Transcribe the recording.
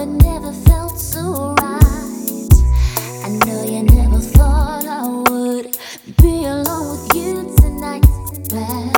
it never felt so right. I know you never thought I would be alone with you tonight. Well,